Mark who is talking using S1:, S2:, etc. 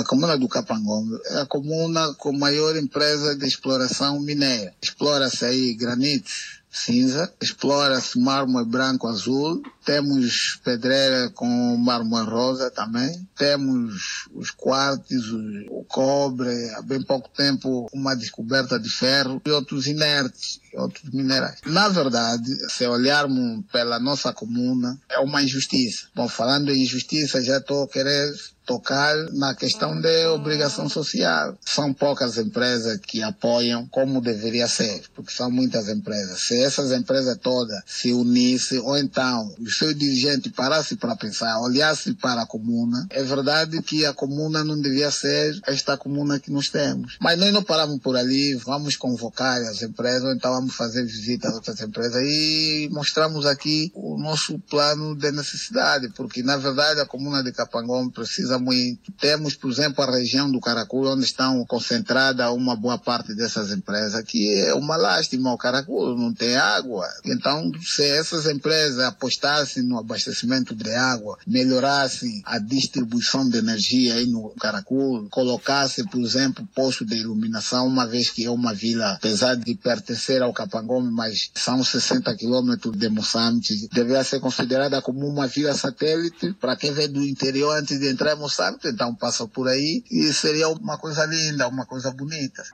S1: A comuna do Capangombe é a comuna com maior empresa de exploração mineira. Explora-se aí granito cinza, explora-se mármore branco azul, temos pedreira com mármore rosa também, temos os quartzo, o cobre, há bem pouco tempo uma descoberta de ferro e outros inertes, outros minerais. Na verdade, se olharmos pela nossa comuna, é uma injustiça. Bom, falando em injustiça, já estou querendo tocar na questão de obrigação social. São poucas empresas que apoiam como deveria ser, porque são muitas empresas. Se essas empresas todas se unissem, ou então os seus dirigentes parassem para pensar, olhassem para a comuna, é verdade que a comuna não devia ser esta comuna que nós temos. Mas nós não paramos por ali, vamos convocar as empresas, ou então vamos fazer visitas a outras empresas e mostramos aqui o nosso plano de necessidade, porque na verdade a comuna de Capangombe precisa muito. Temos, por exemplo, a região do Caraculo, onde estão concentradas uma boa parte dessas empresas, que é uma lástima. O Caraculo não tem água. Então, se essas empresas apostassem no abastecimento de água, melhorassem a distribuição de energia aí no Caraculo, colocassem, por exemplo, posto de iluminação, uma vez que é uma vila, apesar de pertencer ao Capangombe, mas são 60 quilômetros de Moçambique, deveria ser considerada como uma vila satélite para quem vem do interior antes de entrar em Moçambique, então passa por aí e seria uma coisa linda, uma coisa bonita.